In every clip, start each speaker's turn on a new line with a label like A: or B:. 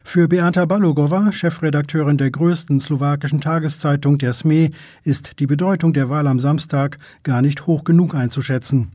A: Für Beata Balogova, Chefredakteurin der größten slowakischen Tageszeitung, der SME, ist die Bedeutung der Wahl am Samstag gar nicht hoch genug einzuschätzen.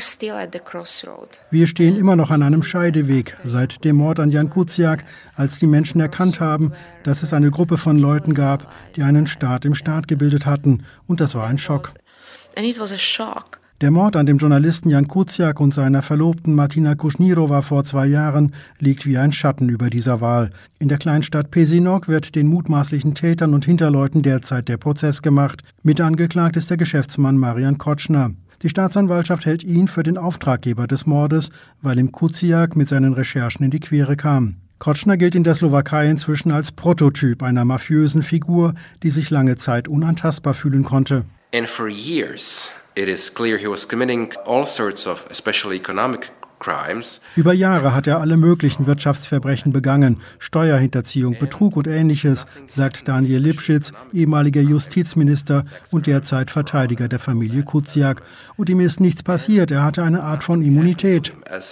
A: Wir stehen immer noch an einem Scheideweg, seit dem Mord an Jan Kuciak, als die Menschen erkannt haben, dass es eine Gruppe von Leuten gab, die einen Staat im Staat gebildet hatten. Und das war ein Schock. Der Mord an dem Journalisten Jan Kuciak und seiner Verlobten Martina Kušnírova vor 2 Jahren liegt wie ein Schatten über dieser Wahl. In der Kleinstadt Pezinok wird den mutmaßlichen Tätern und Hinterleuten derzeit der Prozess gemacht. Mitangeklagt ist der Geschäftsmann Marian Kočner. Die Staatsanwaltschaft hält ihn für den Auftraggeber des Mordes, weil ihm Kuciak mit seinen Recherchen in die Quere kam. Kočner gilt in der Slowakei inzwischen als Prototyp einer mafiösen Figur, die sich lange Zeit unantastbar fühlen konnte.
B: And for years it is clear he was committing all sorts of especially economic crimes.
A: Über Jahre hat er alle möglichen Wirtschaftsverbrechen begangen, Steuerhinterziehung, Betrug und Ähnliches, sagt Daniel Lipschitz, ehemaliger Justizminister und derzeit Verteidiger der Familie Kuciak. Und ihm ist nichts passiert, er hatte eine Art von Immunität.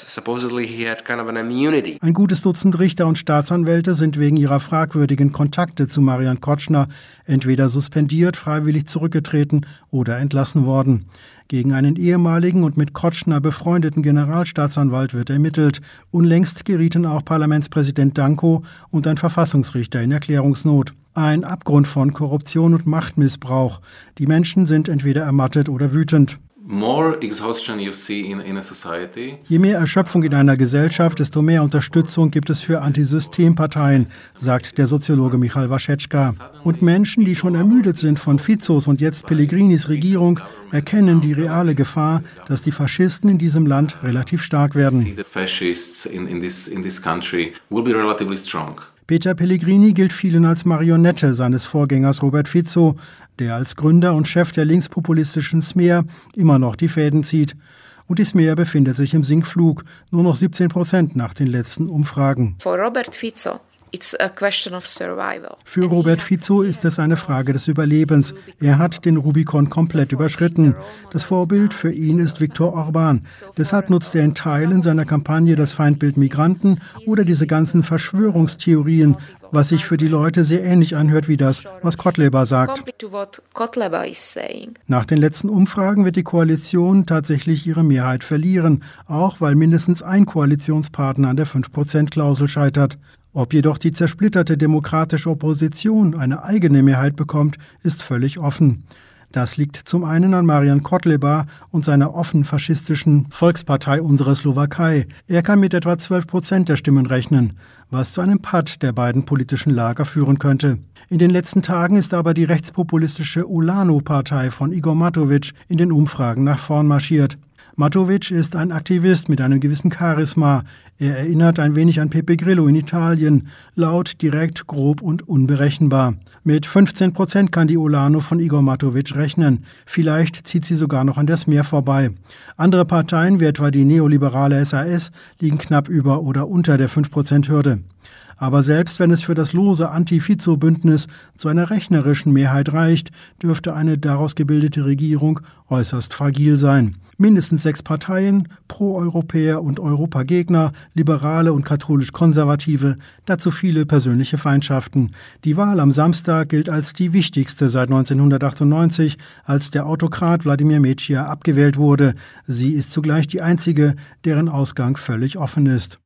A: Ein gutes Dutzend Richter und Staatsanwälte sind wegen ihrer fragwürdigen Kontakte zu Marian Kočner entweder suspendiert, freiwillig zurückgetreten oder entlassen worden. Gegen einen ehemaligen und mit Kočner befreundeten Generalstaatsanwalt wird ermittelt. Unlängst gerieten auch Parlamentspräsident Danko und ein Verfassungsrichter in Erklärungsnot. Ein Abgrund von Korruption und Machtmissbrauch. Die Menschen sind entweder ermattet oder wütend. Je mehr Erschöpfung in einer Gesellschaft, desto mehr Unterstützung gibt es für Antisystemparteien, sagt der Soziologe Michal Vašečka. Und Menschen, die schon ermüdet sind von Ficos und jetzt Pellegrinis Regierung, erkennen die reale Gefahr, dass die Faschisten in diesem Land relativ stark werden. Peter Pellegrini gilt vielen als Marionette seines Vorgängers Robert Fico, der als Gründer und Chef der linkspopulistischen SMER immer noch die Fäden zieht. Und die SMER befindet sich im Sinkflug, nur noch 17% nach den letzten Umfragen. Für Robert Fico ist es eine Frage des Überlebens. Er hat den Rubikon komplett überschritten. Das Vorbild für ihn ist Viktor Orbán. Deshalb nutzt er in Teilen seiner Kampagne das Feindbild Migranten oder diese ganzen Verschwörungstheorien, was sich für die Leute sehr ähnlich anhört wie das, was Kotleba sagt. Nach den letzten Umfragen wird die Koalition tatsächlich ihre Mehrheit verlieren, auch weil mindestens ein Koalitionspartner an der 5%-Klausel scheitert. Ob jedoch die zersplitterte demokratische Opposition eine eigene Mehrheit bekommt, ist völlig offen. Das liegt zum einen an Marian Kotleba und seiner offen faschistischen Volkspartei Unsere Slowakei. Er kann mit etwa 12% der Stimmen rechnen, was zu einem Patt der beiden politischen Lager führen könnte. In den letzten Tagen ist aber die rechtspopulistische Olano-Partei von Igor Matović in den Umfragen nach vorn marschiert. Matović ist ein Aktivist mit einem gewissen Charisma. Er erinnert ein wenig an Pepe Grillo in Italien. Laut, direkt, grob und unberechenbar. Mit 15% kann die Olano von Igor Matović rechnen. Vielleicht zieht sie sogar noch an der SMER vorbei. Andere Parteien, wie etwa die neoliberale SAS, liegen knapp über oder unter der 5%-Hürde. Aber selbst wenn es für das lose Anti-Fico-Bündnis zu einer rechnerischen Mehrheit reicht, dürfte eine daraus gebildete Regierung äußerst fragil sein. Mindestens 6 Parteien, Pro-Europäer und Europagegner, Liberale und katholisch-Konservative, dazu viele persönliche Feindschaften. Die Wahl am Samstag gilt als die wichtigste seit 1998, als der Autokrat Vladimir Mečia abgewählt wurde. Sie ist zugleich die einzige, deren Ausgang völlig offen ist.